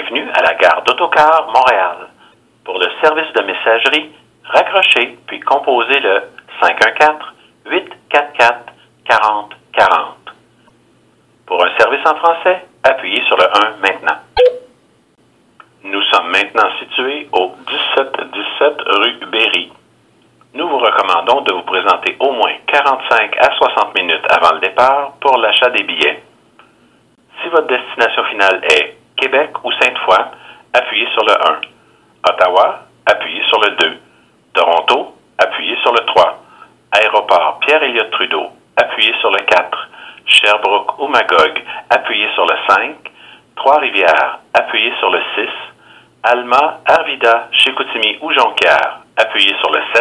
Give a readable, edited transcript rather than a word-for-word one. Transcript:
Bienvenue à la gare d'Autocar Montréal. Pour le service de messagerie, raccrochez puis composez le 514-844-4040. Pour un service en français, appuyez sur le 1 maintenant. Nous sommes maintenant situés au 1717 rue Berry. Nous vous recommandons de vous présenter au moins 45 à 60 minutes avant le départ pour l'achat des billets. Si votre destination finale est Québec ou Sainte-Foy, appuyez sur le 1. Ottawa, appuyez sur le 2. Toronto, appuyez sur le 3. Aéroport Pierre-Éliott Trudeau, appuyez sur le 4. Sherbrooke ou Magog, appuyez sur le 5. Trois-Rivières, appuyez sur le 6. Alma, Arvida, Chicoutimi ou Jonquière, appuyez sur le 7.